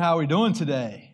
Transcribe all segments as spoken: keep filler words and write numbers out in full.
How are we doing today?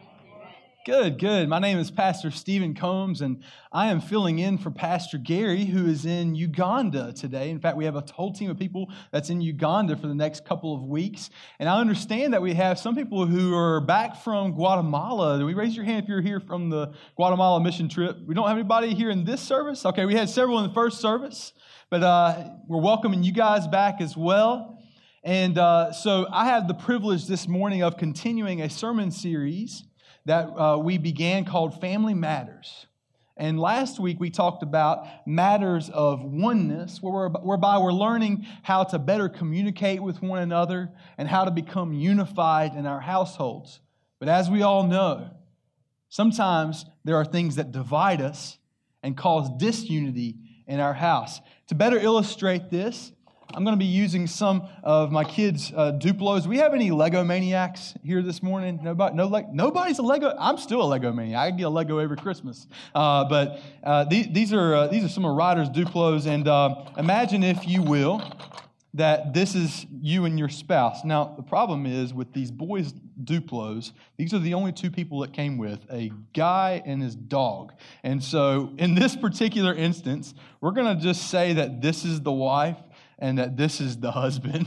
Good, good. My name is Pastor Stephen Combs, and I am filling in for Pastor Gary, who is in Uganda today. In fact, we have a whole team of people that's in Uganda for the next couple of weeks. And I understand that we have some people who are back from Guatemala. Do we raise your hand if you're here from the Guatemala mission trip? We don't have anybody here in this service? Okay, we had several in the first service, but uh, we're welcoming you guys back as well. And uh, so I have the privilege this morning of continuing a sermon series that uh, we began called Family Matters. And last week we talked about matters of oneness, where we're, whereby we're learning how to better communicate with one another and how to become unified in our households. But as we all know, sometimes there are things that divide us and cause disunity in our house. To better illustrate this, I'm going to be using some of my kids' uh, Duplos. Do we have any Lego maniacs here this morning? Nobody, no, like nobody's a Lego. I'm still a Lego maniac. I get a Lego every Christmas. Uh, but uh, these, these are uh, these are some of Ryder's Duplos, and uh, imagine, if you will, that this is you and your spouse. Now, the problem is with these boys' Duplos, these are the only two people that came with, a guy and his dog. And so, in this particular instance, we're going to just say that this is the wife and that this is the husband,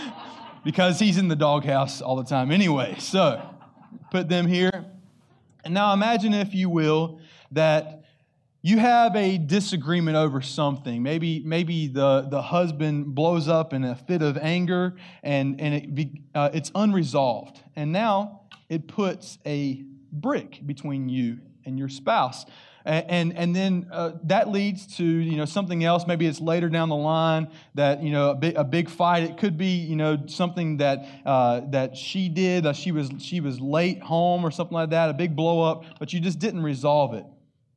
because he's in the doghouse all the time anyway. So, put them here. And now imagine, if you will, that you have a disagreement over something. Maybe maybe the, the husband blows up in a fit of anger, and, and it be, uh, it's unresolved. And now it puts a brick between you and your spouse. And and then uh, that leads to, you know, something else. Maybe it's later down the line that, you know, a big, a big fight. It could be, you know, something that uh, that she did. Uh, she was she was late home or something like that. A big blow up, but you just didn't resolve it.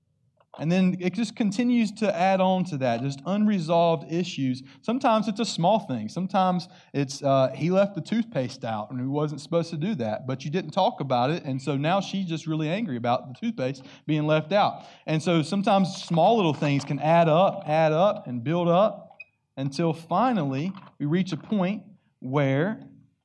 And then it just continues to add on to that, just unresolved issues. Sometimes it's a small thing. Sometimes it's uh, he left the toothpaste out and he wasn't supposed to do that, but you didn't talk about it, and so now she's just really angry about the toothpaste being left out. And so sometimes small little things can add up, add up, and build up until finally we reach a point where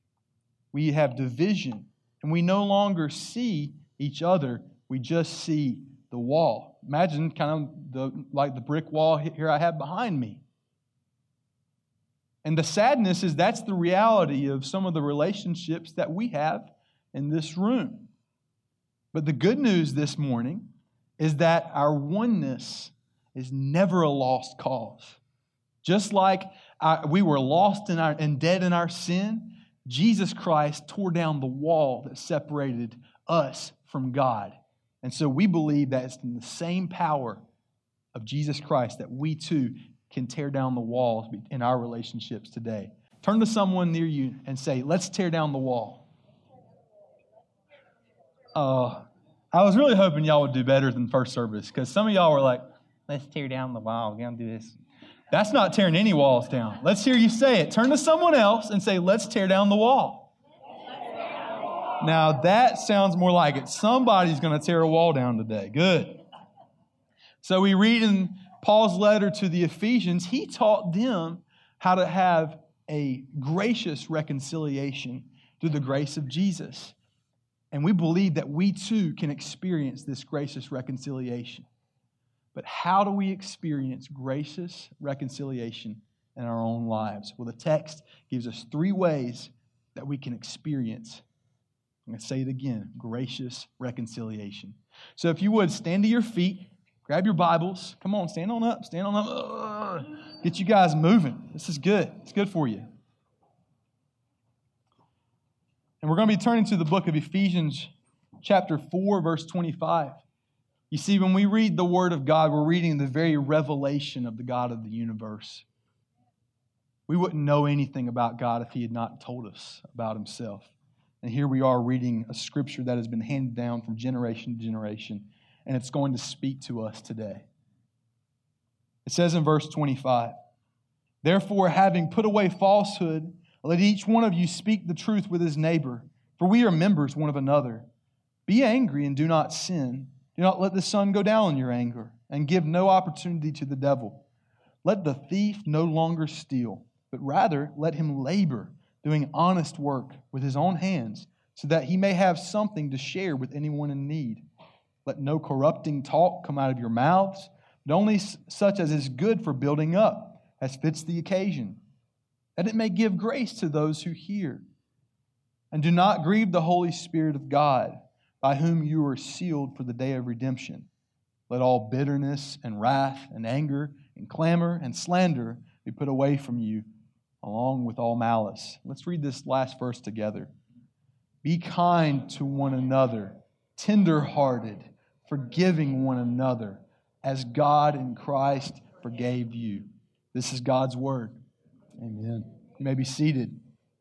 we have division and we no longer see each other. We just see the wall. Imagine kind of the like the brick wall here I have behind me. And the sadness is that's the reality of some of the relationships that we have in this room. But the good news this morning is that our oneness is never a lost cause. Just like our, we were lost in our, and dead in our sin, Jesus Christ tore down the wall that separated us from God. And so we believe that it's in the same power of Jesus Christ that we too can tear down the walls in our relationships today. Turn to someone near you and say, let's tear down the wall. Uh, I was really hoping y'all would do better than first service, because some of y'all were like, let's tear down the wall. We're going to do this. That's not tearing any walls down. Let's hear you say it. Turn to someone else and say, let's tear down the wall. Now, that sounds more like it. Somebody's going to tear a wall down today. Good. So we read in Paul's letter to the Ephesians, he taught them how to have a gracious reconciliation through the grace of Jesus. And we believe that we too can experience this gracious reconciliation. But how do we experience gracious reconciliation in our own lives? Well, the text gives us three ways that we can experience. I'm going to say it again, gracious reconciliation. So if you would, stand to your feet, grab your Bibles. Come on, stand on up, stand on up. Ugh. Get you guys moving. This is good. It's good for you. And we're going to be turning to the book of Ephesians chapter four, verse twenty-five. You see, when we read the Word of God, we're reading the very revelation of the God of the universe. We wouldn't know anything about God if He had not told us about Himself. And here we are reading a scripture that has been handed down from generation to generation, and it's going to speak to us today. It says in verse twenty-five, therefore, having put away falsehood, let each one of you speak the truth with his neighbor, for we are members one of another. Be angry and do not sin. Do not let the sun go down in your anger, and give no opportunity to the devil. Let the thief no longer steal, but rather let him labor, doing honest work with his own hands, so that he may have something to share with anyone in need. Let no corrupting talk come out of your mouths, but only such as is good for building up, as fits the occasion, that it may give grace to those who hear. And do not grieve the Holy Spirit of God, by whom you are sealed for the day of redemption. Let all bitterness and wrath and anger and clamor and slander be put away from you, along with all malice. Let's read this last verse together. Be kind to one another, tender-hearted, forgiving one another, as God in Christ forgave you. This is God's word. Amen. You may be seated.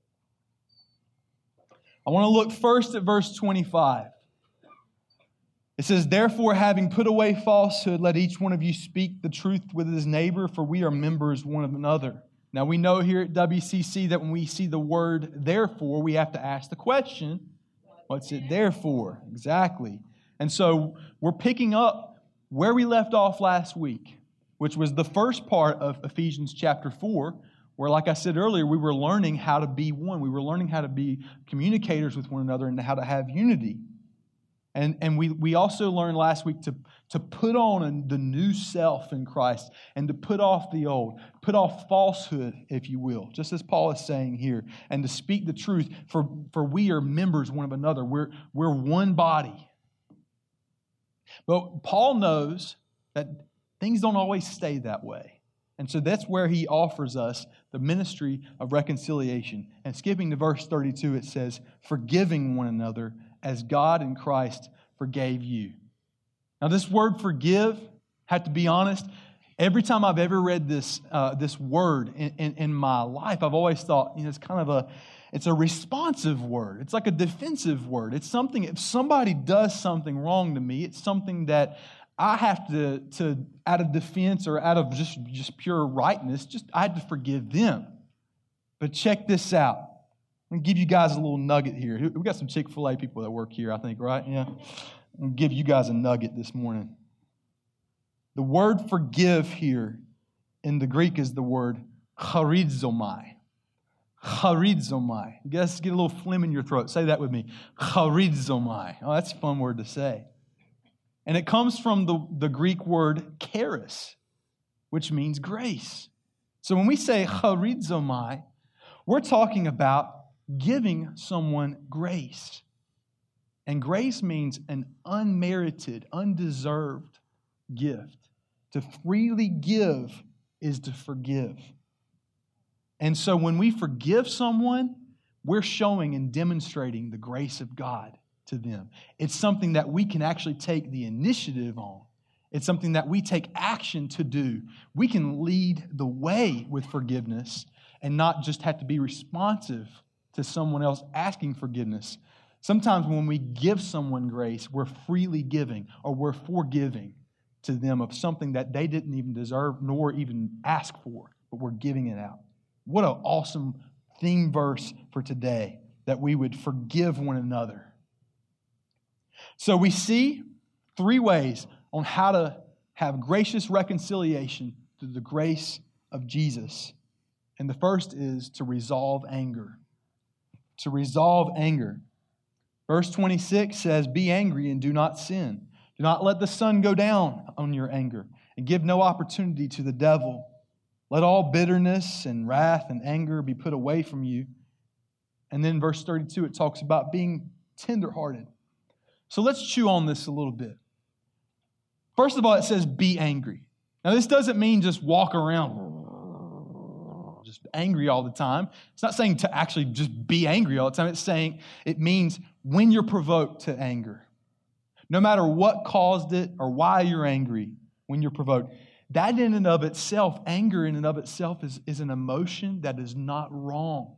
I want to look first at verse twenty-five. It says, therefore, having put away falsehood, let each one of you speak the truth with his neighbor, for we are members one of another. Now, we know here at W C C that when we see the word therefore, we have to ask the question, what's it there for? Exactly. And so we're picking up where we left off last week, which was the first part of Ephesians chapter four, where, like I said earlier, we were learning how to be one. We were learning how to be communicators with one another and how to have unity. And, and we, we also learned last week to, to put on the new self in Christ and to put off the old, put off falsehood, if you will, just as Paul is saying here, and to speak the truth, for, for we are members one of another. We're, we're one body. But Paul knows that things don't always stay that way. And so that's where he offers us the ministry of reconciliation. And skipping to verse thirty-two, it says, forgiving one another as God in Christ forgave you. Now, this word forgive, have to be honest, every time I've ever read this uh, this word in, in, in my life, I've always thought, you know, it's kind of a, it's a responsive word. It's like a defensive word. It's something, if somebody does something wrong to me, it's something that I have to, to out of defense or out of just, just pure rightness, just I had to forgive them. But check this out. I'm going to give you guys a little nugget here. We've got some Chick-fil-A people that work here, I think, right? Yeah. I'm going to give you guys a nugget this morning. The word forgive here in the Greek is the word charizomai. Charizomai. You guys get a little phlegm in your throat. Say that with me. Charizomai. Oh, that's a fun word to say. And it comes from the, the Greek word charis, which means grace. So when we say charizomai, we're talking about giving someone grace. And grace means an unmerited, undeserved gift. To freely give is to forgive. And so when we forgive someone, we're showing and demonstrating the grace of God to them. It's something that we can actually take the initiative on. It's something that we take action to do. We can lead the way with forgiveness and not just have to be responsive to someone else asking forgiveness. Sometimes when we give someone grace, we're freely giving or we're forgiving to them of something that they didn't even deserve nor even ask for, but we're giving it out. What an awesome theme verse for today, that we would forgive one another. So we see three ways on how to have gracious reconciliation through the grace of Jesus. And the first is to resolve anger. To resolve anger. Verse twenty-six says, be angry and do not sin. Do not let the sun go down on your anger, and give no opportunity to the devil. Let all bitterness and wrath and anger be put away from you. And then verse thirty-two, it talks about being tenderhearted. So let's chew on this a little bit. First of all, it says be angry. Now, this doesn't mean just walk around just angry all the time. It's not saying to actually just be angry all the time. It's saying it means when you're provoked to anger. No matter what caused it or why you're angry, when you're provoked. That in and of itself, anger in and of itself is, is an emotion that is not wrong.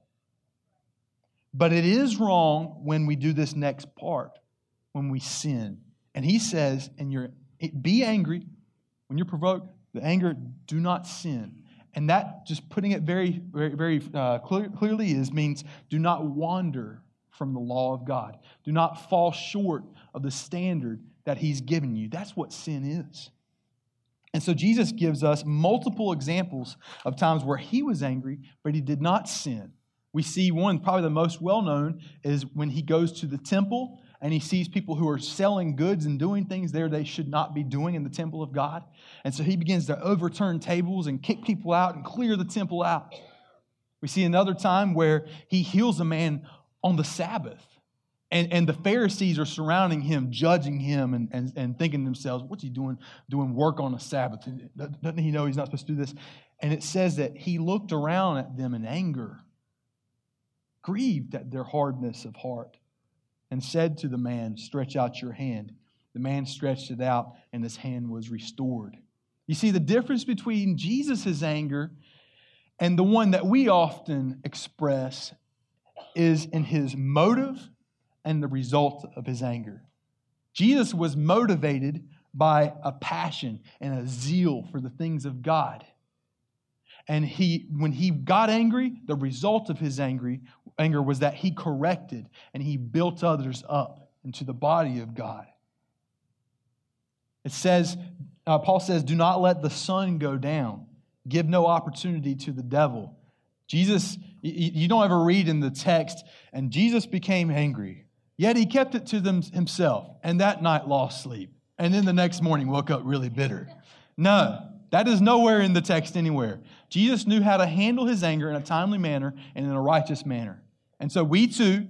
But it is wrong when we do this next part, when we sin. And he says, and you're be angry when you're provoked, the anger, do not sin. And that, just putting it very, very, very uh, clear, clearly is, means do not wander from the law of God. Do not fall short of the standard that he's given you. That's what sin is. And so Jesus gives us multiple examples of times where he was angry, but he did not sin. We see one, probably the most well-known, is when he goes to the temple and he sees people who are selling goods and doing things there they should not be doing in the temple of God. And so he begins to overturn tables and kick people out and clear the temple out. We see another time where he heals a man on the Sabbath. And, and the Pharisees are surrounding him, judging him and, and, and thinking to themselves, what's he doing, doing work on a Sabbath? Doesn't he know he's not supposed to do this? And it says that he looked around at them in anger, grieved at their hardness of heart, and said to the man, stretch out your hand. The man stretched it out, and his hand was restored. You see, the difference between Jesus' anger and the one that we often express is in his motive and the result of his anger. Jesus was motivated by a passion and a zeal for the things of God. And he, when he got angry, the result of his angry, anger was that he corrected and he built others up into the body of God. It says, uh, Paul says, do not let the sun go down. Give no opportunity to the devil. Jesus, you, you don't ever read in the text, and Jesus became angry. Yet he kept it to them himself, and that night lost sleep. And then the next morning woke up really bitter. No, that is nowhere in the text anywhere. Jesus knew how to handle his anger in a timely manner and in a righteous manner. And so we too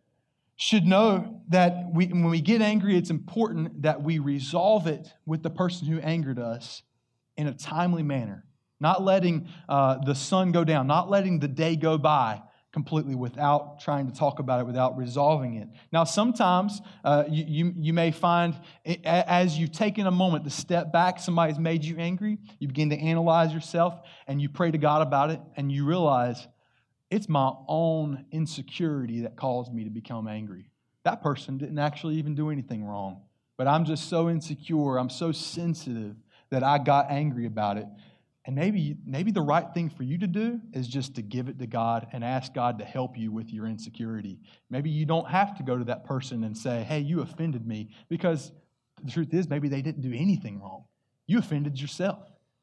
should know that we, when we get angry, it's important that we resolve it with the person who angered us in a timely manner. Not letting uh, the sun go down, not letting the day go by completely without trying to talk about it, without resolving it. Now, sometimes uh, you, you, you may find it, as you've taken a moment to step back, somebody's made you angry, you begin to analyze yourself, and you pray to God about it, and you realize it's my own insecurity that caused me to become angry. That person didn't actually even do anything wrong, but I'm just so insecure, I'm so sensitive that I got angry about it. And maybe, maybe the right thing for you to do is just to give it to God and ask God to help you with your insecurity. Maybe you don't have to go to that person and say, hey, you offended me, because the truth is maybe they didn't do anything wrong. You offended yourself.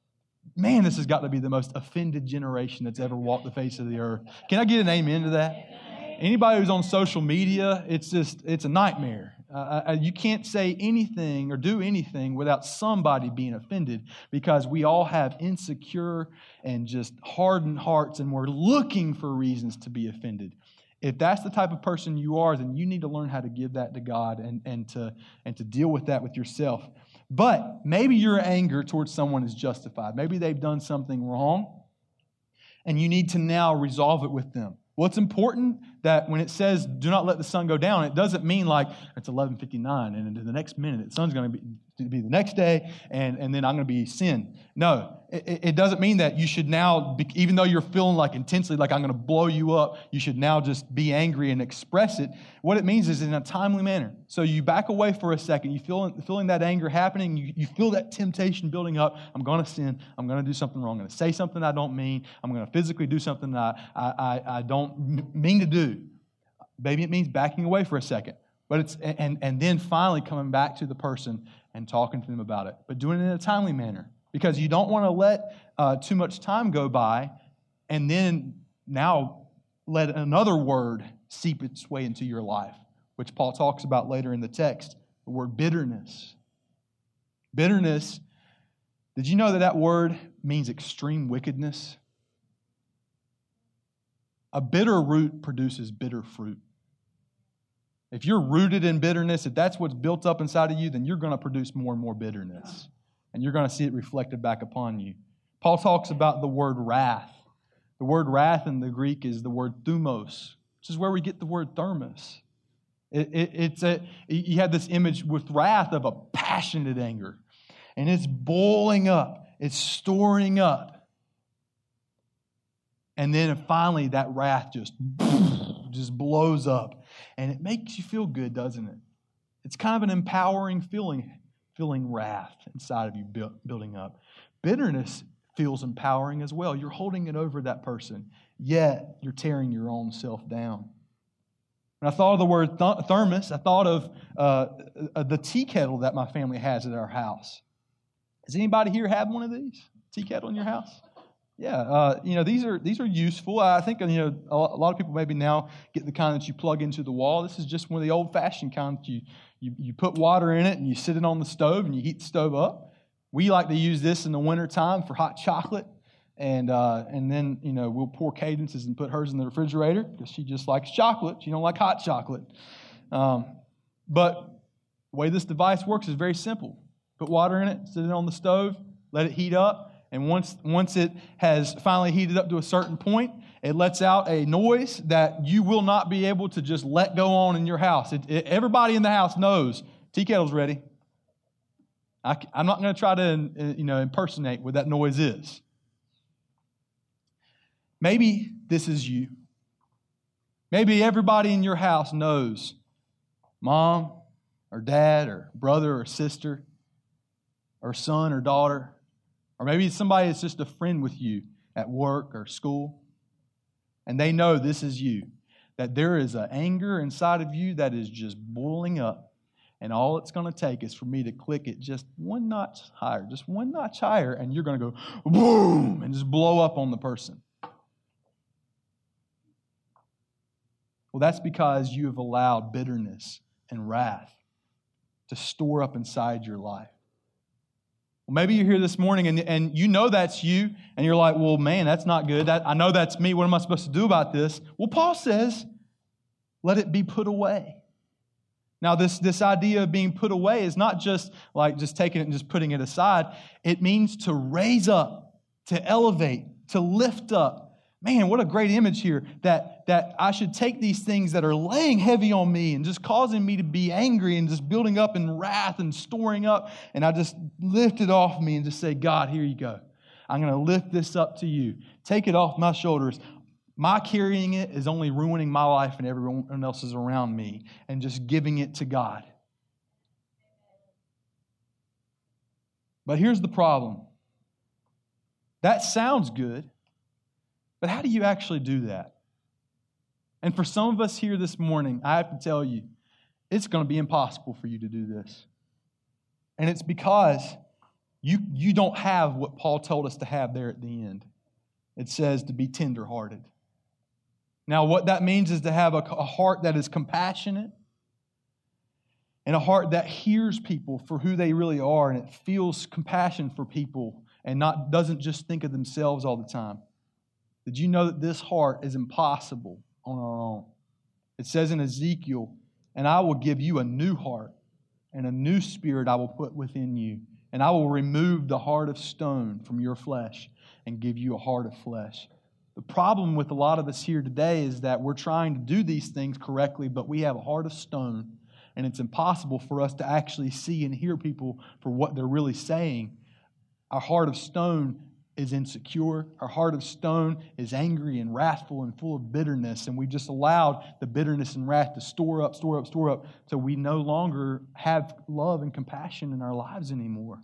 Man, this has got to be the most offended generation that's ever walked the face of the earth. Can I get an amen to that? Anybody who's on social media, it's just, it's a nightmare. Uh, you can't say anything or do anything without somebody being offended, because we all have insecure and just hardened hearts, and we're looking for reasons to be offended. If that's the type of person you are, then you need to learn how to give that to God and, and, to, and to deal with that with yourself. But maybe your anger towards someone is justified. Maybe they've done something wrong, and you need to now resolve it with them. Well, it's important that when it says, do not let the sun go down, it doesn't mean like it's eleven fifty-nine and in the next minute, the sun's going to be, to be the next day, and, and then I'm going to be sin. No, it, it doesn't mean that you should now, be, even though you're feeling like intensely like I'm going to blow you up, you should now just be angry and express it. What it means is in a timely manner. So you back away for a second, you feel feeling that anger happening, you, you feel that temptation building up. I'm going to sin, I'm going to do something wrong, I'm going to say something I don't mean, I'm going to physically do something that I, I, I don't mean to do. Maybe it means backing away for a second. But it's and, and then finally coming back to the person and talking to them about it. But doing it in a timely manner. Because you don't want to let uh, too much time go by and then now let another word seep its way into your life, which Paul talks about later in the text, the word bitterness. Bitterness, did you know that that word means extreme wickedness? A bitter root produces bitter fruit. If you're rooted in bitterness, if that's what's built up inside of you, then you're going to produce more and more bitterness. And you're going to see it reflected back upon you. Paul talks about the word wrath. The word wrath in the Greek is the word thumos, which is where we get the word thermos. It, it, it's a, you have this image with wrath of a passionate anger. And it's boiling up. It's storing up. And then finally that wrath just, just blows up. And it makes you feel good, doesn't it? It's kind of an empowering feeling, feeling wrath inside of you building up. Bitterness feels empowering as well. You're holding it over that person, yet you're tearing your own self down. When I thought of the word th- thermos, I thought of uh, the tea kettle that my family has at our house. Does anybody here have one of these? Tea kettle in your house? Yeah, uh, you know, these are these are useful. I think, you know, a lot of people maybe now get the kind that you plug into the wall. This is just one of the old-fashioned kind that you, you, you put water in it and you sit it on the stove and you heat the stove up. We like to use this in the wintertime for hot chocolate. And uh, and then, you know, we'll pour Cadence's and put hers in the refrigerator because she just likes chocolate. She don't like hot chocolate. Um, but the way this device works is very simple. Put water in it, sit it on the stove, let it heat up. And once, once it has finally heated up to a certain point, it lets out a noise that you will not be able to just let go on in your house. It, it, everybody in the house knows tea kettle's ready. I, I'm not going to try to you know, impersonate what that noise is. Maybe this is you. Maybe everybody in your house knows mom or dad or brother or sister or son or daughter. Or maybe it's somebody that's just a friend with you at work or school. And they know this is you. That there is an anger inside of you that is just boiling up. And all it's going to take is for me to click it just one notch higher. Just one notch higher. And you're going to go boom and just blow up on the person. Well, that's because you have allowed bitterness and wrath to store up inside your life. Well, maybe you're here this morning and, and you know that's you, and you're like, well, man, that's not good. That, I know that's me. What am I supposed to do about this? Well, Paul says, let it be put away. Now, this, this idea of being put away is not just like just taking it and just putting it aside. It means to raise up, to elevate, to lift up. Man, what a great image here that, that I should take these things that are laying heavy on me and just causing me to be angry and just building up in wrath and storing up. And I just lift it off me and just say, God, here you go. I'm going to lift this up to you. Take it off my shoulders. My carrying it is only ruining my life and everyone else's around me, and just giving it to God. But here's the problem. That sounds good. But how do you actually do that? And for some of us here this morning, I have to tell you, it's going to be impossible for you to do this. And it's because you, you don't have what Paul told us to have there at the end. It says to be tenderhearted. Now, what that means is to have a, a heart that is compassionate and a heart that hears people for who they really are, and it feels compassion for people and not doesn't just think of themselves all the time. Did you know that this heart is impossible on our own? It says in Ezekiel, and I will give you a new heart, and a new spirit I will put within you, and I will remove the heart of stone from your flesh and give you a heart of flesh. The problem with a lot of us here today is that we're trying to do these things correctly, but we have a heart of stone, and it's impossible for us to actually see and hear people for what they're really saying. Our heart of stone is insecure. Our heart of stone is angry and wrathful and full of bitterness. And we just allowed the bitterness and wrath to store up, store up, store up, so we no longer have love and compassion in our lives anymore.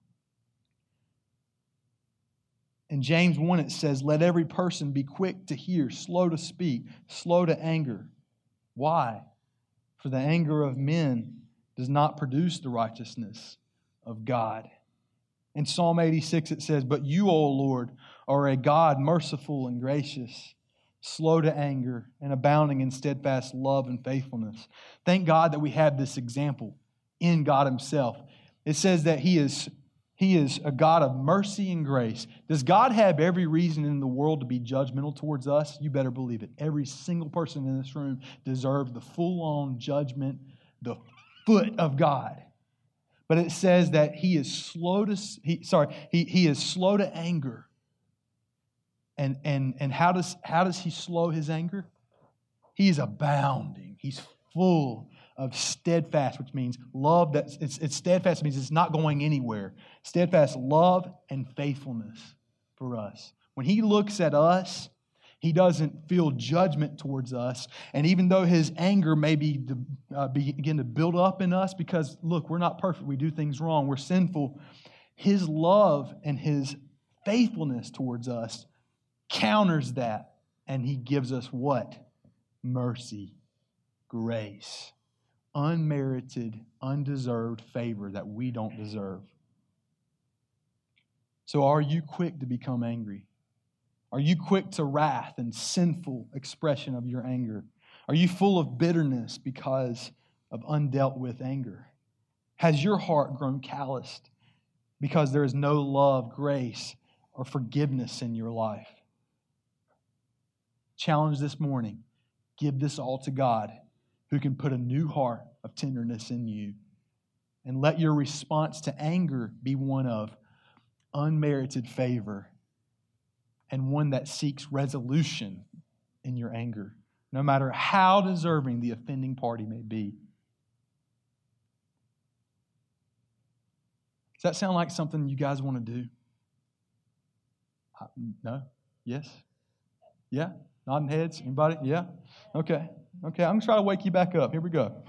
In James one, it says, let every person be quick to hear, slow to speak, slow to anger. Why? For the anger of men does not produce the righteousness of God. In Psalm eighty-six it says, but you, O Lord, are a God merciful and gracious, slow to anger, and abounding in steadfast love and faithfulness. Thank God that we have this example in God Himself. It says that He is, He is a God of mercy and grace. Does God have every reason in the world to be judgmental towards us? You better believe it. Every single person in this room deserves the full-on judgment, the foot of God. But it says that he is slow to he, sorry, he, he is slow to anger. And, and, and how does how does he slow his anger? He is abounding. He's full of steadfast, which means love. That it's, it's steadfast means it's not going anywhere. Steadfast love and faithfulness for us. When He looks at us, He doesn't feel judgment towards us. And even though His anger may be, uh, begin to build up in us because, look, we're not perfect. We do things wrong. We're sinful. His love and His faithfulness towards us counters that. And He gives us what? Mercy, grace, unmerited, undeserved favor that we don't deserve. So are you quick to become angry? Are you quick to wrath and sinful expression of your anger? Are you full of bitterness because of undealt with anger? Has your heart grown calloused because there is no love, grace, or forgiveness in your life? Challenge this morning. Give this all to God, who can put a new heart of tenderness in you. And let your response to anger be one of unmerited favor and one that seeks resolution in your anger, no matter how deserving the offending party may be. Does that sound like something you guys want to do? No? Yes? Yeah? Nodding heads? Anybody? Yeah? Okay. Okay, I'm going to try to wake you back up. Here we go.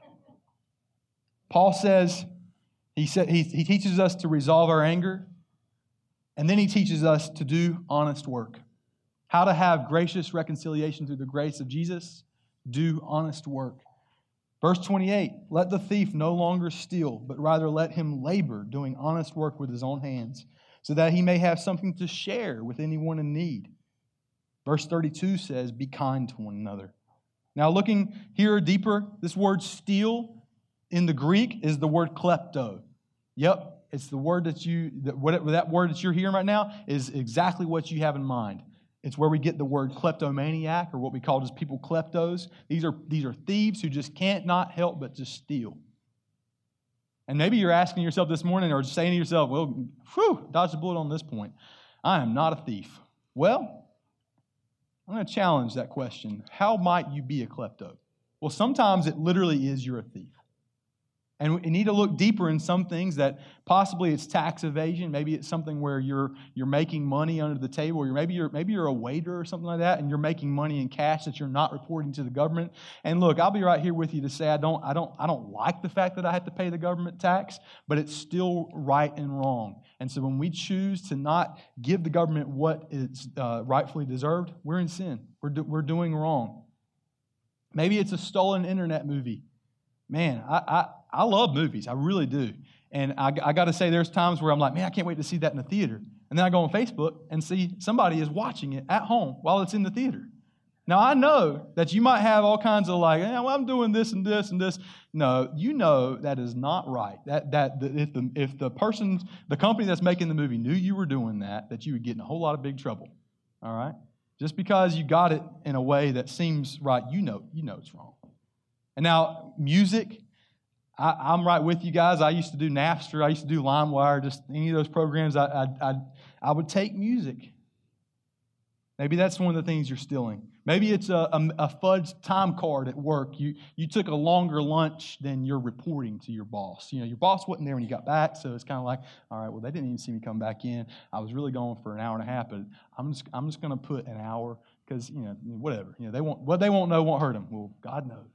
Paul says, he, said, he, he teaches us to resolve our anger, and then he teaches us to do honest work. How to have gracious reconciliation through the grace of Jesus. Do honest work. Verse twenty-eight, let the thief no longer steal, but rather let him labor, doing honest work with his own hands, so that he may have something to share with anyone in need. Verse thirty-two says, be kind to one another. Now looking here deeper, this word steal in the Greek is the word klepto. Yep. It's the word that you, that, what, that word that you're hearing right now is exactly what you have in mind. It's where we get the word kleptomaniac, or what we call just people kleptos. These are, these are thieves who just can't not help but just steal. And maybe you're asking yourself this morning, or saying to yourself, well, whew, dodged a bullet on this point. I am not a thief. Well, I'm going to challenge that question. How might you be a klepto? Well, sometimes it literally is you're a thief. And we need to look deeper in some things that possibly it's tax evasion. Maybe it's something where you're you're making money under the table. Or maybe you're maybe you're a waiter or something like that, and you're making money in cash that you're not reporting to the government. And look, I'll be right here with you to say I don't I don't I don't like the fact that I have to pay the government tax, but it's still right and wrong. And so when we choose to not give the government what is uh, rightfully deserved, we're in sin. We're do, we're doing wrong. Maybe it's a stolen internet movie. Man, I, I, I love movies. I really do. And I, I got to say, there's times where I'm like, man, I can't wait to see that in the theater. And then I go on Facebook and see somebody is watching it at home while it's in the theater. Now, I know that you might have all kinds of like, yeah, well, I'm doing this and this and this. No, you know that is not right. That that the, if the if the person, the company that's making the movie knew you were doing that, that you would get in a whole lot of big trouble. All right? Just because you got it in a way that seems right, you know, you know it's wrong. And now, music, I, I'm right with you guys. I used to do Napster. I used to do LimeWire, just any of those programs. I, I, I, I would take music. Maybe that's one of the things you're stealing. Maybe it's a, a, a fudged time card at work. You, you took a longer lunch than you're reporting to your boss. You know, your boss wasn't there when you got back, so it's kind of like, all right, well, they didn't even see me come back in. I was really going for an hour and a half, but I'm just, I'm just going to put an hour because, you know, whatever. You know, they won't, what they won't know won't hurt them. Well, God knows.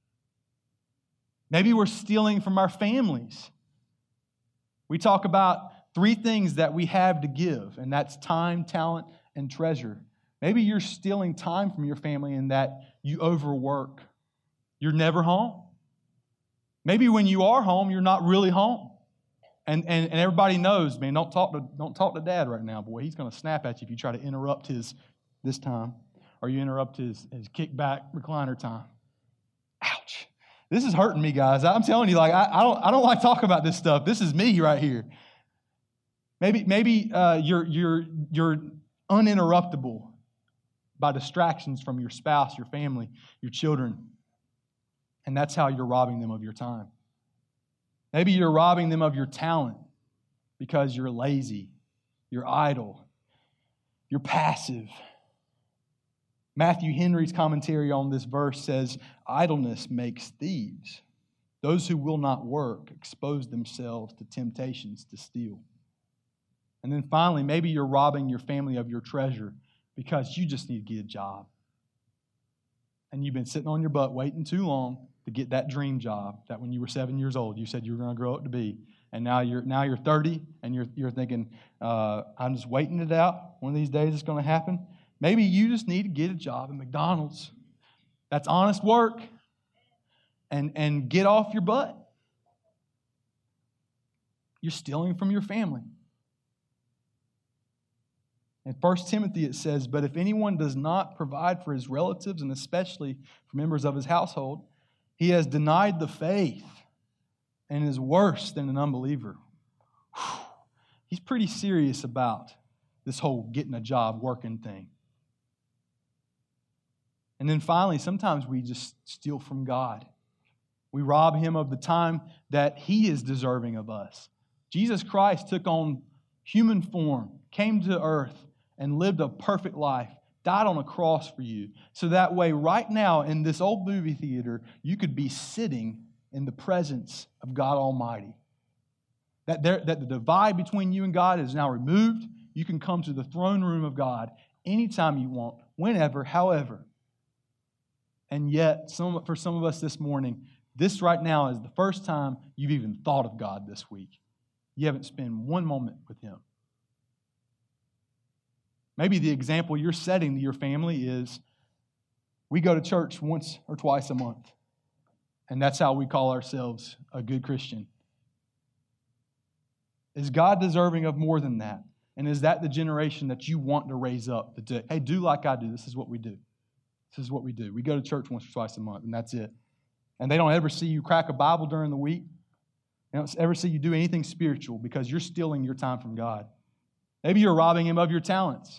Maybe we're stealing from our families. We talk about three things that we have to give, and that's time, talent, and treasure. Maybe you're stealing time from your family in that you overwork. You're never home. Maybe when you are home, you're not really home. And, and, and everybody knows, man, don't talk to don't talk to Dad right now, boy. He's going to snap at you if you try to interrupt his this time, or you interrupt his, his kickback recliner time. Ouch. This is hurting me, guys. I'm telling you, like I, I don't, I don't like talking about this stuff. This is me right here. Maybe, maybe uh, you're, you're, you're uninterruptible by distractions from your spouse, your family, your children, and that's how you're robbing them of your time. Maybe you're robbing them of your talent because you're lazy, you're idle, you're passive. Matthew Henry's commentary on this verse says, idleness makes thieves. Those who will not work expose themselves to temptations to steal. And then finally, maybe you're robbing your family of your treasure because you just need to get a job. And you've been sitting on your butt waiting too long to get that dream job that when you were seven years old, you said you were going to grow up to be. And now you're now you're thirty, and you're you're thinking, uh, I'm just waiting it out. One of these days it's going to happen. Maybe you just need to get a job at McDonald's. That's honest work. And, and get off your butt. You're stealing from your family. In First Timothy it says, but if anyone does not provide for his relatives, and especially for members of his household, he has denied the faith and is worse than an unbeliever. Whew. He's pretty serious about this whole getting a job, working thing. And then finally, sometimes we just steal from God. We rob Him of the time that He is deserving of us. Jesus Christ took on human form, came to earth, and lived a perfect life, died on a cross for you. So that way, right now, in this old movie theater, you could be sitting in the presence of God Almighty. That, there, that the divide between you and God is now removed. You can come to the throne room of God anytime you want, whenever, however. And yet, some, for some of us this morning, this right now is the first time you've even thought of God this week. You haven't spent one moment with Him. Maybe the example you're setting to your family is we go to church once or twice a month, and that's how we call ourselves a good Christian. Is God deserving of more than that? And is that the generation that you want to raise up? To, hey, do like I do. This is what we do. This is what we do. We go to church once or twice a month, and that's it. And they don't ever see you crack a Bible during the week. They don't ever see you do anything spiritual because you're stealing your time from God. Maybe you're robbing Him of your talents.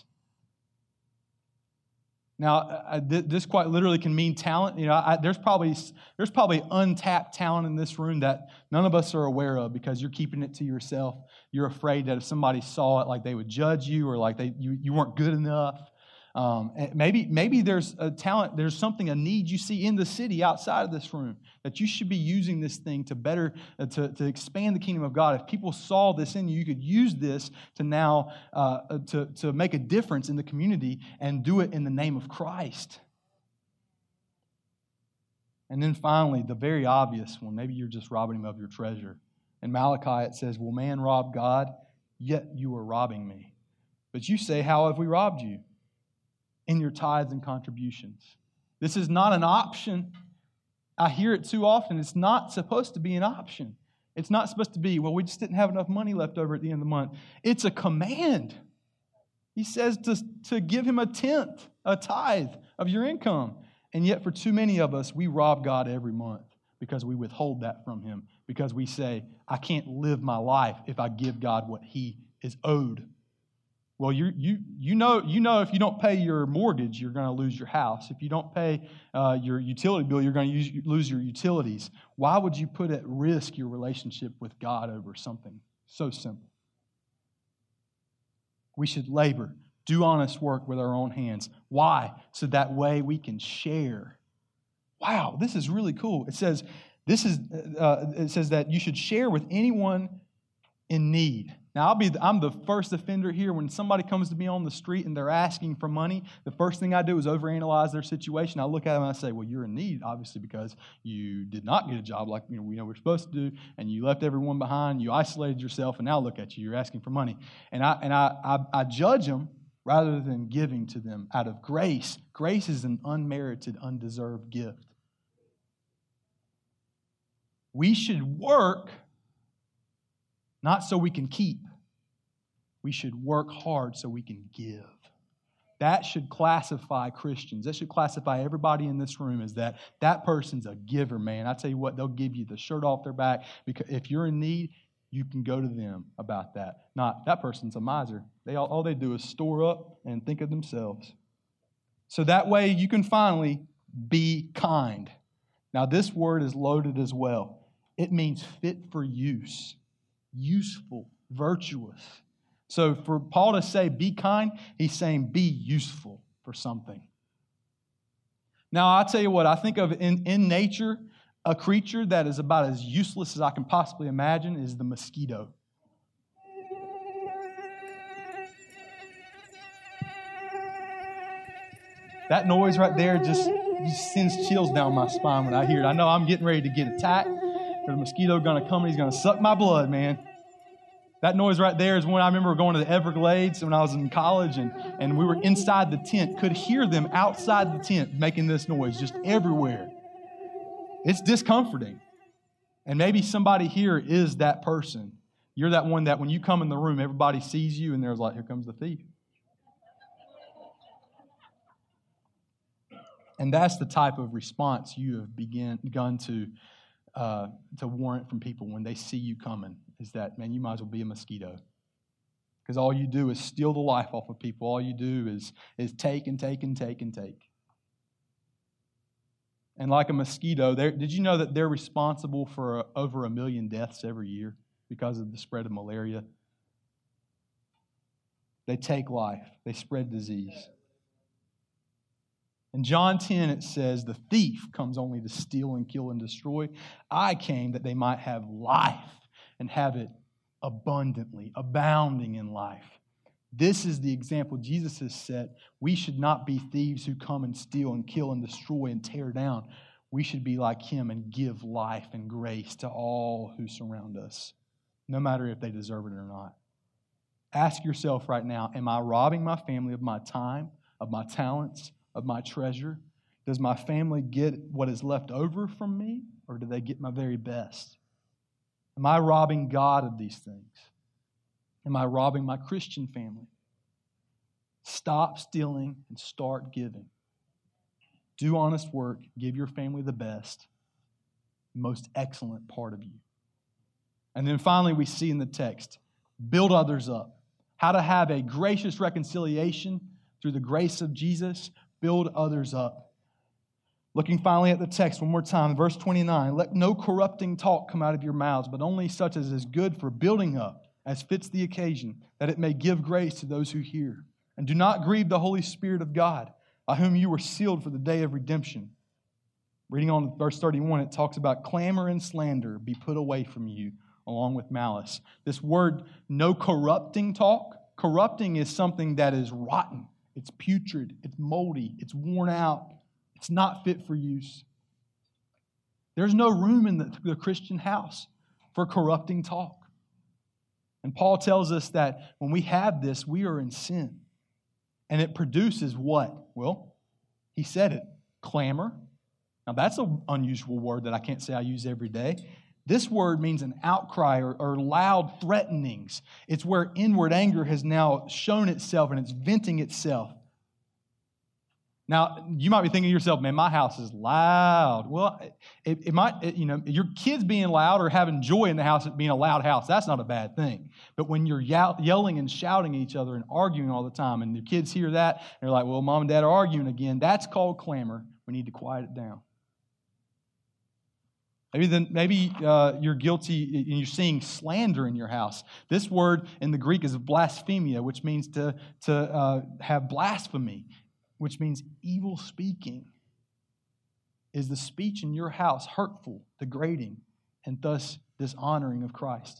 Now, I, this quite literally can mean talent. You know, I, there's probably there's probably untapped talent in this room that none of us are aware of because you're keeping it to yourself. You're afraid that if somebody saw it, like they would judge you or like they you, you weren't good enough. Um, maybe maybe there's a talent, there's something, a need you see in the city outside of this room that you should be using this thing to better, uh, to, to expand the kingdom of God. If people saw this in you, you could use this to now, uh, to, to make a difference in the community and do it in the name of Christ. And then finally, the very obvious one, maybe you're just robbing Him of your treasure. In Malachi it says, will man rob God? Yet you are robbing me. But you say, how have we robbed you? In your tithes and contributions. This is not an option. I hear it too often. It's not supposed to be an option. It's not supposed to be, well, we just didn't have enough money left over at the end of the month. It's a command. He says to, to give Him a tenth, a tithe of your income. And yet for too many of us, we rob God every month because we withhold that from Him. Because we say, I can't live my life if I give God what He is owed. Well, you you you know you know if you don't pay your mortgage, you're going to lose your house. If you don't pay uh, your utility bill, you're going to use, lose your utilities. Why would you put at risk your relationship with God over something so simple? We should labor, do honest work with our own hands. Why? So that way we can share. Wow, this is really cool. It says this is uh, it says that you should share with anyone in need. Now, I'll be, I'm the first offender here. When somebody comes to me on the street and they're asking for money, the first thing I do is overanalyze their situation. I look at them and I say, well, you're in need, obviously, because you did not get a job like you know, we know we're supposed to do, and you left everyone behind, you isolated yourself, and now look at you, you're asking for money. And I, and I, I, I judge them rather than giving to them out of grace. Grace is an unmerited, undeserved gift. We should work not so we can keep. We should work hard so we can give. That should classify Christians. That should classify everybody in this room as that. That person's a giver, man. I tell you what, they'll give you the shirt off their back. Because if you're in need, you can go to them about that. Not, that person's a miser. They all, all they do is store up and think of themselves. So that way you can finally be kind. Now this word is loaded as well. It means fit for use. Useful, virtuous. So for Paul to say be kind, he's saying be useful for something. Now I'll tell you what, I think of in, in nature, a creature that is about as useless as I can possibly imagine is the mosquito. That noise right there just, just sends chills down my spine when I hear it. I know I'm getting ready to get attacked. There's a mosquito going to come and he's going to suck my blood, man. That noise right there is when I remember going to the Everglades when I was in college and, and we were inside the tent, could hear them outside the tent making this noise just everywhere. It's discomforting. And maybe somebody here is that person. You're that one that when you come in the room, everybody sees you and they're like, here comes the thief. And that's the type of response you have begin, begun to, uh, to warrant from people when they see you coming, is that, man, you might as well be a mosquito. Because all you do is steal the life off of people. All you do is, is take and take and take and take. And like a mosquito, did you know that they're responsible for uh, over a million deaths every year because of the spread of malaria? They take life. They spread disease. In John ten, it says, the thief comes only to steal and kill and destroy. I came that they might have life and have it abundantly, abounding in life. This is the example Jesus has set. We should not be thieves who come and steal and kill and destroy and tear down. We should be like Him and give life and grace to all who surround us, no matter if they deserve it or not. Ask yourself right now, am I robbing my family of my time, of my talents, of my treasure? Does my family get what is left over from me, or do they get my very best? Am I robbing God of these things? Am I robbing my Christian family? Stop stealing and start giving. Do honest work. Give your family the best, most excellent part of you. And then finally, we see in the text, build others up. How to have a gracious reconciliation through the grace of Jesus. Build others up. Looking finally at the text one more time, verse twenty-nine. Let no corrupting talk come out of your mouths, but only such as is good for building up, as fits the occasion, that it may give grace to those who hear. And do not grieve the Holy Spirit of God, by whom you were sealed for the day of redemption. Reading on to verse thirty-one, it talks about clamor and slander be put away from you, along with malice. This word, no corrupting talk, corrupting is something that is rotten. It's putrid, it's moldy, it's worn out, it's not fit for use. There's no room in the, the Christian house for corrupting talk. And Paul tells us that when we have this, we are in sin. And it produces what? Well, he said it, clamor. Now that's an unusual word that I can't say I use every day. This word means an outcry or, or loud threatenings. It's where inward anger has now shown itself and it's venting itself. Now, you might be thinking to yourself, man, my house is loud. Well, it, it might, it, you know, your kids being loud or having joy in the house being a loud house, that's not a bad thing. But when you're yelling and shouting at each other and arguing all the time and the kids hear that, and they're like, well, mom and dad are arguing again, that's called clamor. We need to quiet it down. Maybe then, maybe uh, you're guilty and you're seeing slander in your house. This word in the Greek is blasphemia, which means to, to uh, have blasphemy, which means evil speaking. Is the speech in your house hurtful, degrading, and thus dishonoring of Christ?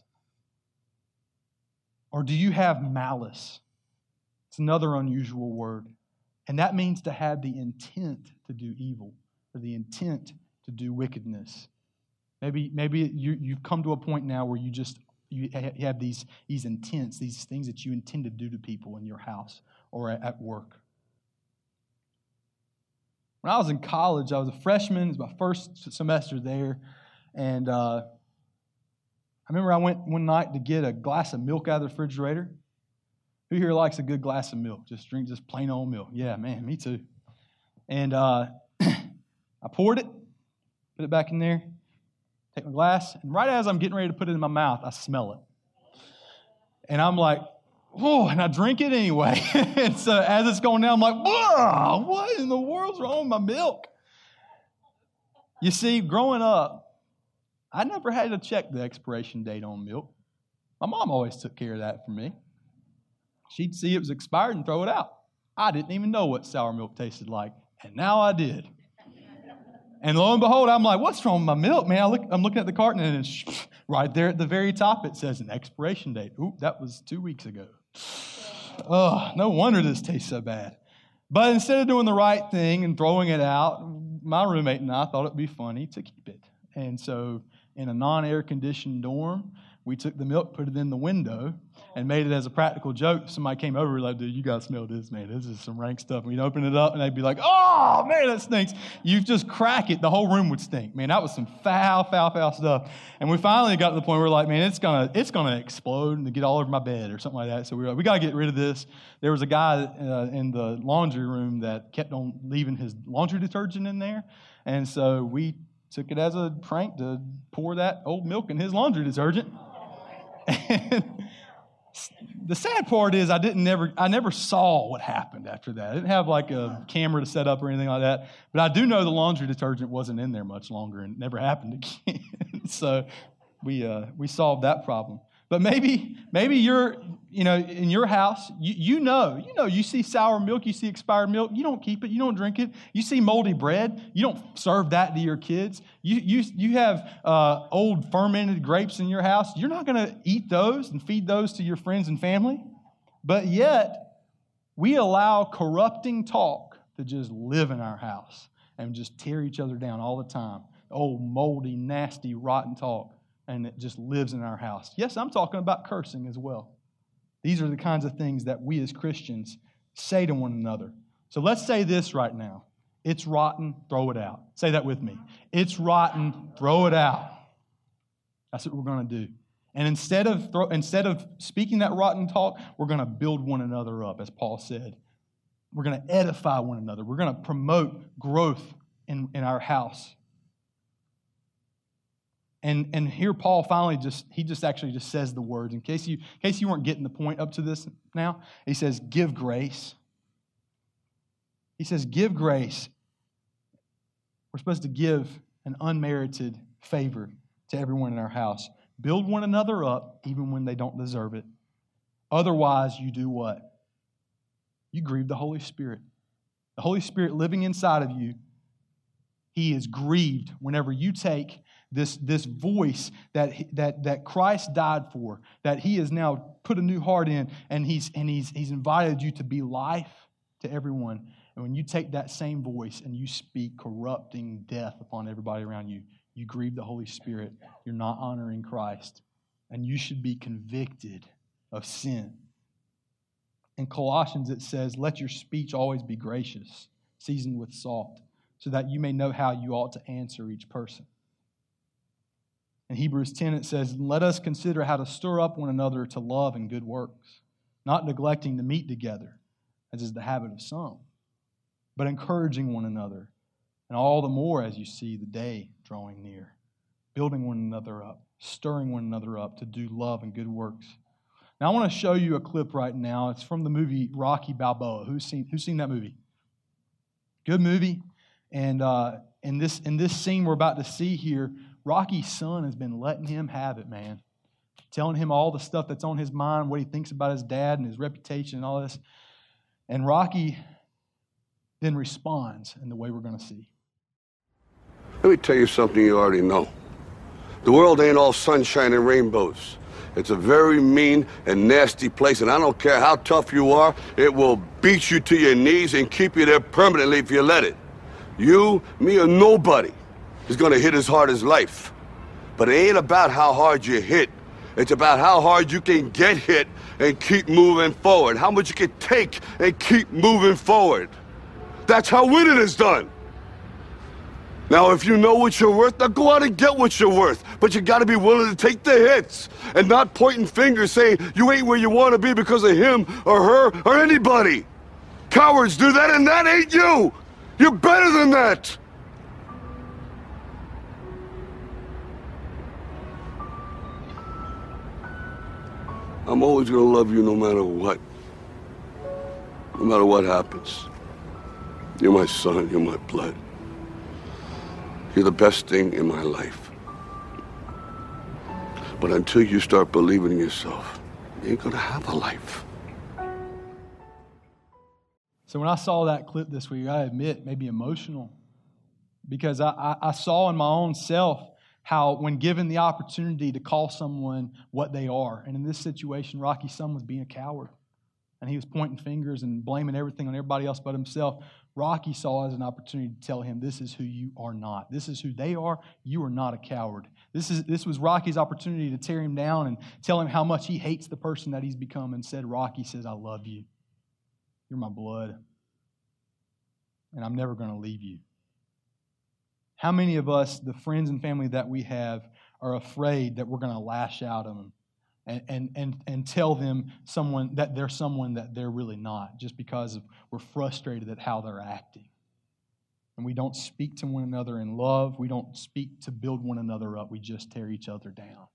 Or do you have malice? It's another unusual word. And that means to have the intent to do evil, or the intent to do wickedness. Maybe, maybe you, you've come to a point now where you just you have these, these intents, these things that you intend to do to people in your house or at, at work. When I was in college, I was a freshman. It was my first semester there. And uh, I remember I went one night to get a glass of milk out of the refrigerator. Who here likes a good glass of milk? Just drink just plain old milk. Yeah, man, me too. And uh, I poured it, put it back in there. Take my glass, and right as I'm getting ready to put it in my mouth, I smell it. And I'm like, oh, and I drink it anyway. And so as it's going down, I'm like, whoa, what in the world's wrong with my milk? You see, growing up, I never had to check the expiration date on milk. My mom always took care of that for me. She'd see it was expired and throw it out. I didn't even know what sour milk tasted like, and now I did. And lo and behold, I'm like, what's wrong with my milk, man? I look, I'm looking at the carton, and it's right there at the very top, it says an expiration date. Ooh, that was two weeks ago. Oh, no wonder this tastes so bad. But instead of doing the right thing and throwing it out, my roommate and I thought it'd be funny to keep it. And so in a non-air conditioned dorm, we took the milk, put it in the window, and made it as a practical joke. Somebody came over, like, dude, you got to smell this, man. This is some rank stuff. And we'd open it up, and they'd be like, oh, man, that stinks. You just crack it, the whole room would stink. Man, that was some foul, foul, foul stuff. And we finally got to the point where we're like, man, it's going to it's gonna explode and get all over my bed or something like that. So we were like, we got to get rid of this. There was a guy uh, in the laundry room that kept on leaving his laundry detergent in there. And so we took it as a prank to pour that old milk in his laundry detergent. And the sad part is I didn't never I never saw what happened after that. I didn't have like a camera to set up or anything like that. But I do know the laundry detergent wasn't in there much longer and it never happened again. So we uh, we solved that problem. But maybe maybe you're, you know, in your house, you, you know, you know, you see sour milk, you see expired milk, you don't keep it, you don't drink it. You see moldy bread, you don't serve that to your kids. You you you have uh, old fermented grapes in your house, you're not going to eat those and feed those to your friends and family. But yet, we allow corrupting talk to just live in our house and just tear each other down all the time. Old moldy, nasty, rotten talk. And it just lives in our house. Yes, I'm talking about cursing as well. These are the kinds of things that we as Christians say to one another. So let's say this right now. It's rotten, throw it out. Say that with me. It's rotten, throw it out. That's what we're going to do. And instead of throw, instead of speaking that rotten talk, we're going to build one another up, as Paul said. We're going to edify one another. We're going to promote growth in, in our house. And, and here Paul finally just, he just actually just says the words. In case you, in case you weren't getting the point up to this now, he says, give grace. He says, give grace. We're supposed to give an unmerited favor to everyone in our house. Build one another up even when they don't deserve it. Otherwise, you do what? You grieve the Holy Spirit. The Holy Spirit living inside of you, He is grieved whenever you take this, this voice that, that, that Christ died for, that He has now put a new heart in, and He's, and he's, he's invited you to be life to everyone. And when you take that same voice and you speak corrupting death upon everybody around you, you grieve the Holy Spirit. You're not honoring Christ. And you should be convicted of sin. In Colossians it says, let your speech always be gracious, seasoned with salt, so that you may know how you ought to answer each person. In Hebrews ten it says, let us consider how to stir up one another to love and good works, not neglecting to meet together, as is the habit of some, but encouraging one another, and all the more as you see the day drawing near, building one another up, stirring one another up to do love and good works. Now I want to show you a clip right now. It's from the movie Rocky Balboa. Who's seen, who's seen that movie? Good movie. And uh, in this in this scene we're about to see here, Rocky's son has been letting him have it, man. Telling him all the stuff that's on his mind, what he thinks about his dad and his reputation and all this. And Rocky then responds in the way we're going to see. Let me tell you something you already know. The world ain't all sunshine and rainbows. It's a very mean and nasty place, and I don't care how tough you are, it will beat you to your knees and keep you there permanently if you let it. You, me, or nobody is going to hit as hard as life. But it ain't about how hard you hit. It's about how hard you can get hit and keep moving forward. How much you can take and keep moving forward. That's how winning is done. Now, if you know what you're worth, now go out and get what you're worth. But you got to be willing to take the hits and not pointing fingers saying you ain't where you want to be because of him or her or anybody. Cowards do that, and that ain't you. You're better than that. I'm always going to love you no matter what. No matter what happens. You're my son, you're my blood. You're the best thing in my life. But until you start believing in yourself, you ain't gonna have a life. So when I saw that clip this week, I admit, it made me emotional. Because I, I, I saw in my own self how when given the opportunity to call someone what they are, and in this situation, Rocky's son was being a coward. and he was pointing fingers and blaming everything on everybody else but himself, Rocky saw as an opportunity to tell him, this is who you are not. This is who they are. You are not a coward. This is this was Rocky's opportunity to tear him down and tell him how much he hates the person that he's become. Instead, Rocky says, I love you. You're my blood. And I'm never going to leave you. How many of us, the friends and family that we have, are afraid that we're going to lash out on them and, and, and, and tell them someone that they're someone that they're really not, just because of, we're frustrated at how they're acting? And we don't speak to one another in love. We don't speak to build one another up. We just tear each other down.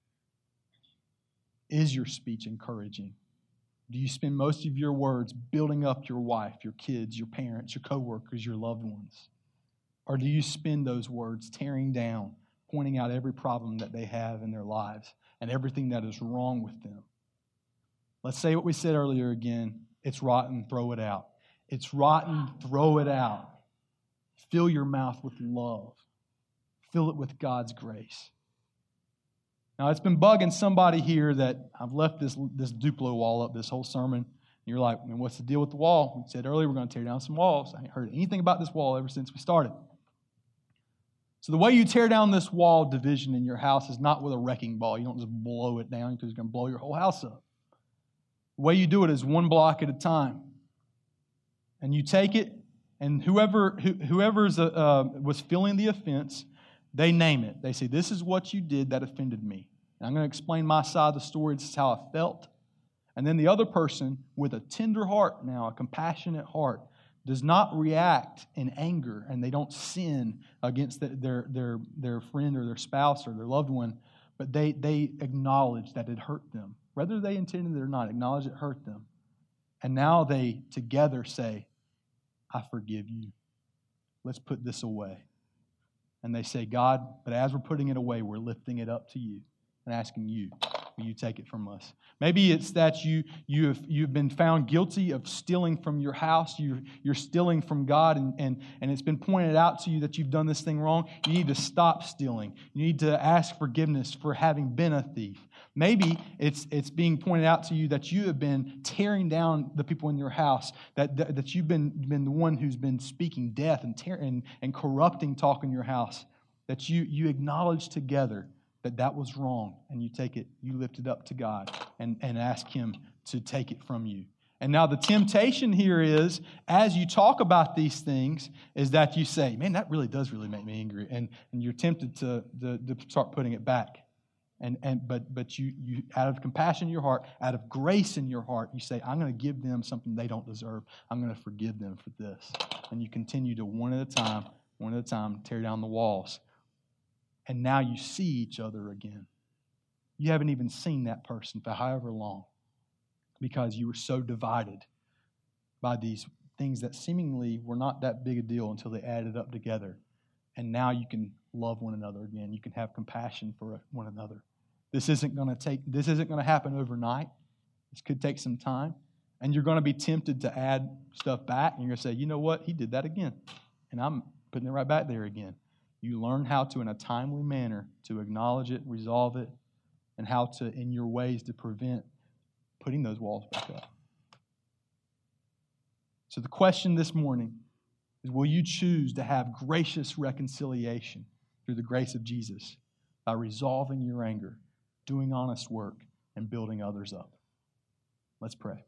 Is your speech encouraging? Do you spend most of your words building up your wife, your kids, your parents, your coworkers, your loved ones? Or do you spend those words tearing down, pointing out every problem that they have in their lives and everything that is wrong with them? Let's say what we said earlier again. It's rotten, throw it out. It's rotten, throw it out. Fill your mouth with love. Fill it with God's grace. Now, it's been bugging somebody here that I've left this, this Duplo wall up this whole sermon. You're like, I mean, what's the deal with the wall? We said earlier we're going to tear down some walls. I ain't heard anything about this wall ever since we started. So the way you tear down this wall division in your house is not with a wrecking ball. You don't just blow it down because you're going to blow your whole house up. The way you do it is one block at a time. And you take it, and whoever who, whoever's uh, uh, was feeling the offense, they name it. They say, this is what you did that offended me. And I'm going to explain my side of the story. This is how I felt. And then the other person, with a tender heart now, a compassionate heart, does not react in anger, and they don't sin against the, their, their, their friend or their spouse or their loved one, but they, they acknowledge that it hurt them. Whether they intended it or not, acknowledge it hurt them. And now they together say, I forgive you. Let's put this away. And they say, God, but as we're putting it away, we're lifting it up to you and asking you, will you take it from us? Maybe it's that you, you have, you've been found guilty of stealing from your house. You, you're stealing from God, and, and, and it's been pointed out to you that you've done this thing wrong. You need to stop stealing. You need to ask forgiveness for having been a thief. Maybe it's it's being pointed out to you that you have been tearing down the people in your house, that, that, that you've been, been the one who's been speaking death and, tear, and, and corrupting talk in your house, that you, you acknowledge together that that was wrong, and you take it, you lift it up to God and, and ask Him to take it from you. And now the temptation here is, as you talk about these things, is that you say, man, that really does really make me angry. And, and you're tempted to, to, to start putting it back. And, and but but you, you out of compassion in your heart, out of grace in your heart, you say, I'm going to give them something they don't deserve. I'm going to forgive them for this. And you continue to one at a time, one at a time, tear down the walls. And now you see each other again. You haven't even seen that person for however long, because you were so divided by these things that seemingly were not that big a deal until they added up together. And now you can love one another again. You can have compassion for one another. This isn't going to take. This isn't going to happen overnight. This could take some time. And you're going to be tempted to add stuff back. And you're going to say, you know what? He did that again. And I'm putting it right back there again. You learn how to, in a timely manner, to acknowledge it, resolve it, and how to, in your ways, to prevent putting those walls back up. So the question this morning is, will you choose to have gracious reconciliation through the grace of Jesus by resolving your anger, doing honest work, and building others up? Let's pray.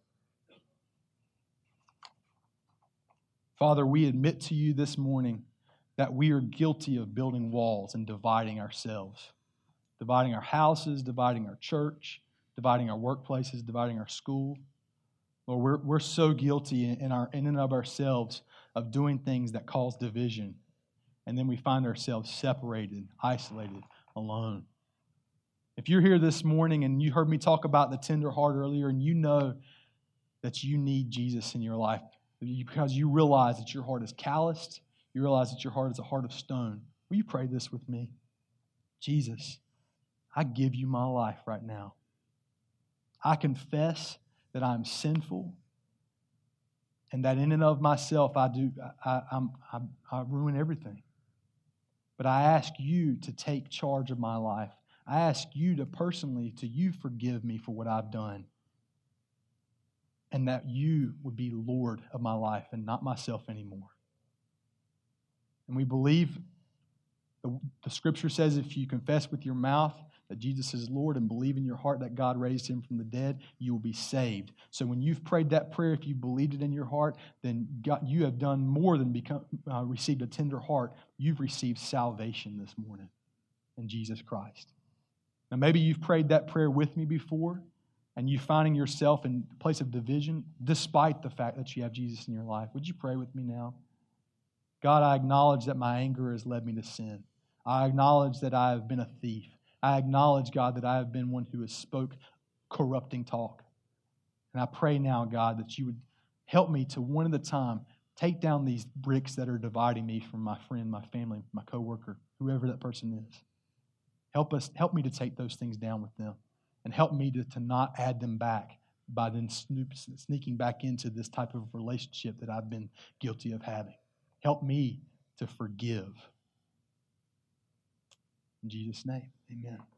Father, we admit to you this morning that we are guilty of building walls and dividing ourselves, dividing our houses, dividing our church, dividing our workplaces, dividing our school. Lord, we're, we're so guilty in, our, in and of ourselves of doing things that cause division. And then we find ourselves separated, isolated, alone. If you're here this morning and you heard me talk about the tender heart earlier, and you know that you need Jesus in your life because you realize that your heart is calloused, you realize that your heart is a heart of stone, will you pray this with me? Jesus, I give you my life right now. I confess that I'm sinful and that in and of myself I do I, I'm, I, I ruin everything. But I ask you to take charge of my life. I ask you to personally, to you forgive me for what I've done. and that you would be Lord of my life and not myself anymore. And we believe the, the Scripture says if you confess with your mouth that Jesus is Lord and believe in your heart that God raised him from the dead, you will be saved. So when you've prayed that prayer, if you believed it in your heart, then God, you have done more than become uh, received a tender heart. You've received salvation this morning in Jesus Christ. Now maybe you've prayed that prayer with me before, and you're finding yourself in a place of division despite the fact that you have Jesus in your life. Would you pray with me now? God, I acknowledge that my anger has led me to sin. I acknowledge that I have been a thief. I acknowledge, God, that I have been one who has spoke corrupting talk. And I pray now, God, that you would help me to one at a time take down these bricks that are dividing me from my friend, my family, my coworker, whoever that person is. Help us, help me to take those things down with them, and help me to, to not add them back by then snoop, sneaking back into this type of relationship that I've been guilty of having. Help me to forgive. In Jesus' name, amen.